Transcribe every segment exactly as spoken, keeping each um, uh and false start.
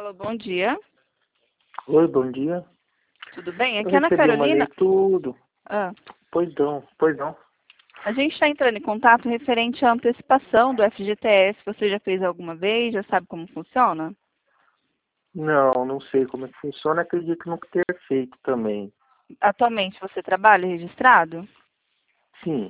Alô, bom dia. Oi, bom dia. Tudo bem? Eu Aqui é a Ana recebi uma Carolina. lei tudo. Ah, Pois não, pois não. a gente está entrando em contato referente à antecipação do F G T S. Você já fez alguma vez? Já sabe como funciona? Não, não sei como é que funciona. Acredito nunca ter feito também. Atualmente você trabalha registrado? Sim,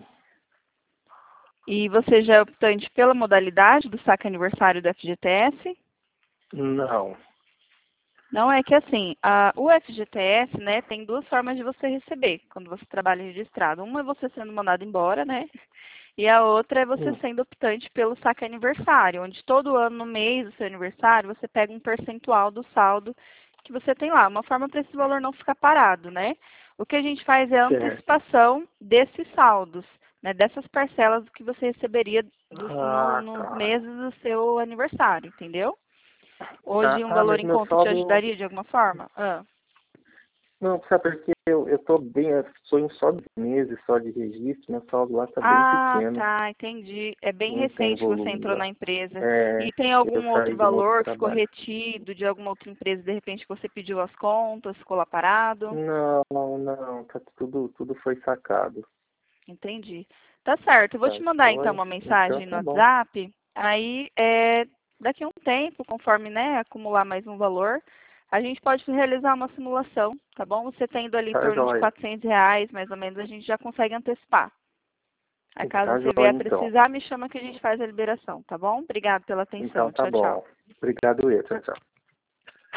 E você já é optante pela modalidade do saque aniversário do F G T S? não. Não, é que assim, a, o F G T S, né, tem duas formas de você receber quando você trabalha registrado. Uma é você sendo mandado embora, né? E a outra é você Hum, sendo optante pelo saque aniversário, onde todo ano, no mês do seu aniversário, você pega um percentual do saldo que você tem lá, uma forma para esse valor não ficar parado, né? O que a gente faz é a certo. antecipação desses saldos, né, dessas parcelas que você receberia dos, no, Ah, nos tá. meses do seu aniversário, entendeu? Tá. Hoje um Ah, valor mas em meu conta te saldo. ajudaria de alguma forma? Ah. Não, sabe porque eu, eu tô bem, eu sou em só de meses, só de registro, meu saldo lá tá bem Ah, pequeno. tá, entendi. É bem Não tem recente que você volume entrou lá. na empresa. É, E tem eu algum outro saí de um outro valor que ficou trabalho. retido de alguma outra empresa, de repente que você pediu as contas, ficou lá parado? Não, não, tá tudo, tudo foi sacado. Entendi. Tá certo. Eu vou Tá te mandar então joia? uma Então mensagem no tá bom. WhatsApp. Aí, é, daqui a um tempo, conforme, né, acumular mais um valor, a gente pode realizar uma simulação, tá bom? Você tendo ali em Tá torno de joia. quatrocentos reais, mais ou menos, a gente já consegue antecipar. Aí, caso Tá você joia, vier então. precisar, me chama que a gente faz a liberação, tá bom? Obrigada pela Então atenção. tá Tchau, tchau. bom. Obrigado, eu. Tchau, tchau.